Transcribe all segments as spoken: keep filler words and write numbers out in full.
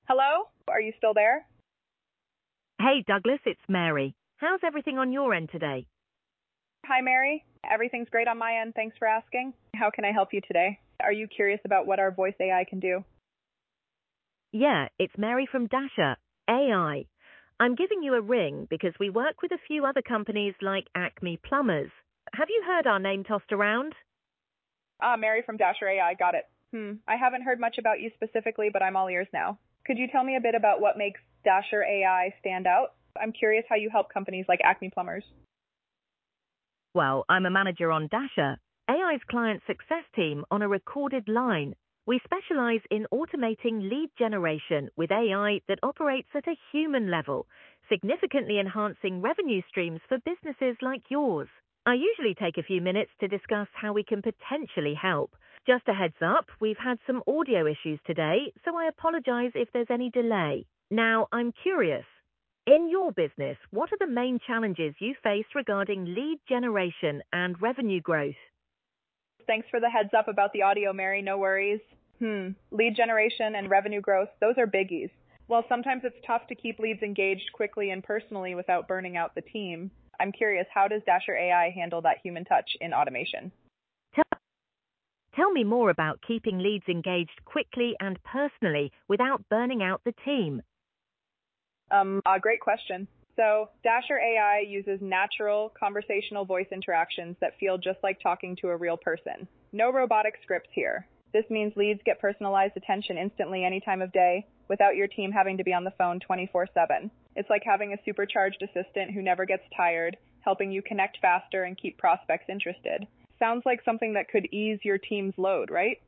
Hello? Are you still there? Hey, Douglas, it's Mary. How's everything on your end today? Hi, Mary. Everything's great on my end. Thanks for asking. How can I help you today? Are you curious about what our voice A I can do? Yeah, it's Mary from Dasher, A I. I'm giving you a ring because we work with a few other companies like Acme Plumbers. Have you heard our name tossed around? Ah, Mary from Dasher A I. Got it. Hmm. I haven't heard much about you specifically, but I'm all ears now. Could you tell me a bit about what makes Dasher A I stand out? I'm curious how you help companies like Acme Plumbers. Well, I'm a manager on Dasher, A I's client success team on a recorded line. We specialize in automating lead generation with A I that operates at a human level, significantly enhancing revenue streams for businesses like yours. I usually take a few minutes to discuss how we can potentially help. Just a heads up, we've had some audio issues today, so I apologize if there's any delay. Now, I'm curious. In your business, what are the main challenges you face regarding lead generation and revenue growth? Thanks for the heads up about the audio, Mary. No worries. Hmm. Lead generation and revenue growth, those are biggies. While sometimes it's tough to keep leads engaged quickly and personally without burning out the team, I'm curious, how does Dasher A I handle that human touch in automation? Tell, tell me more about keeping leads engaged quickly and personally without burning out the team. Um, a great question. So Dasher A I uses natural conversational voice interactions that feel just like talking to a real person. No robotic scripts here. This means leads get personalized attention instantly any time of day without your team having to be on the phone twenty-four seven. It's like having a supercharged assistant who never gets tired, helping you connect faster and keep prospects interested. Sounds like something that could ease your team's load, right?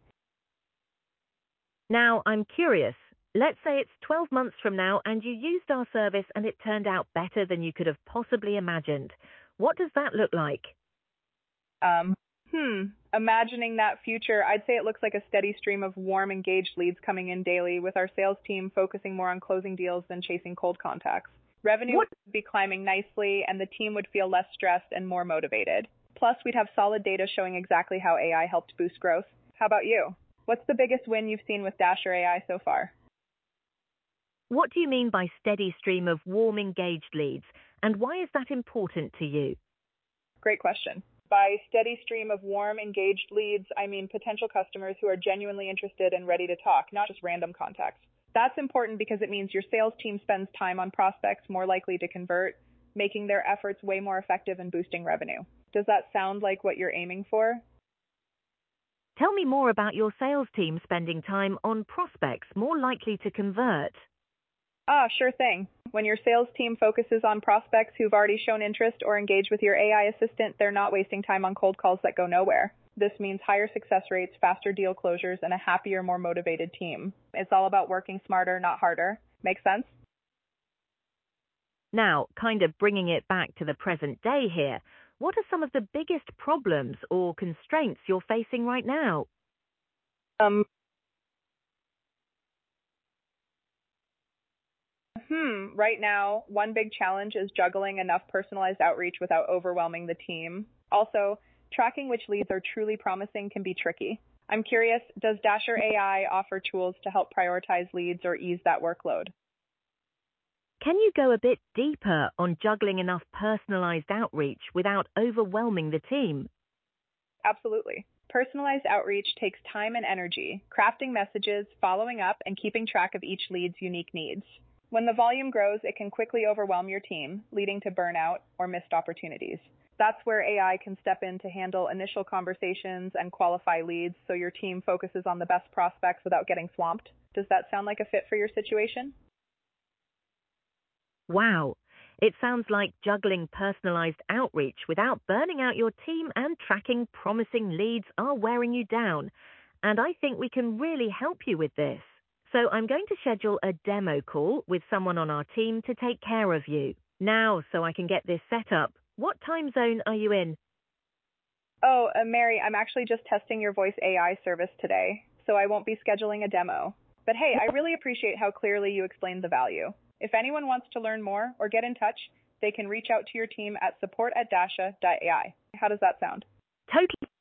Now, I'm curious. Let's say it's twelve months from now and you used our service and it turned out better than you could have possibly imagined. What does that look like? Um, hmm. Imagining that future, I'd say it looks like a steady stream of warm, engaged leads coming in daily, with our sales team focusing more on closing deals than chasing cold contacts. Revenue What? would be climbing nicely, and the team would feel less stressed and more motivated. Plus, we'd have solid data showing exactly how A I helped boost growth. How about you? What's the biggest win you've seen with Dasher A I so far? What do you mean by steady stream of warm, engaged leads, and why is that important to you? Great question. By steady stream of warm, engaged leads, I mean potential customers who are genuinely interested and ready to talk, not just random contacts. That's important because it means your sales team spends time on prospects more likely to convert, making their efforts way more effective in boosting revenue. Does that sound like what you're aiming for? Tell me more about your sales team spending time on prospects more likely to convert. Ah, sure thing. When your sales team focuses on prospects who've already shown interest or engaged with your A I assistant, they're not wasting time on cold calls that go nowhere. This means higher success rates, faster deal closures, and a happier, more motivated team. It's all about working smarter, not harder. Make sense? Now, kind of bringing it back to the present day here, what are some of the biggest problems or constraints you're facing right now? Um, Hmm. Right now, one big challenge is juggling enough personalized outreach without overwhelming the team. Also, tracking which leads are truly promising can be tricky. I'm curious, does Dasher A I offer tools to help prioritize leads or ease that workload? Can you go a bit deeper on juggling enough personalized outreach without overwhelming the team? Absolutely. Personalized outreach takes time and energy, crafting messages, following up, and keeping track of each lead's unique needs. When the volume grows, it can quickly overwhelm your team, leading to burnout or missed opportunities. That's where A I can step in to handle initial conversations and qualify leads so your team focuses on the best prospects without getting swamped. Does that sound like a fit for your situation? Wow, it sounds like juggling personalized outreach without burning out your team and tracking promising leads are wearing you down. And I think we can really help you with this. So I'm going to schedule a demo call with someone on our team to take care of you. Now, so I can get this set up, what time zone are you in? Oh, uh, Mary, I'm actually just testing your voice A I service today, so I won't be scheduling a demo. But hey, I really appreciate how clearly you explained the value. If anyone wants to learn more or get in touch, they can reach out to your team at support at dasha dot A I. How does that sound? Totally.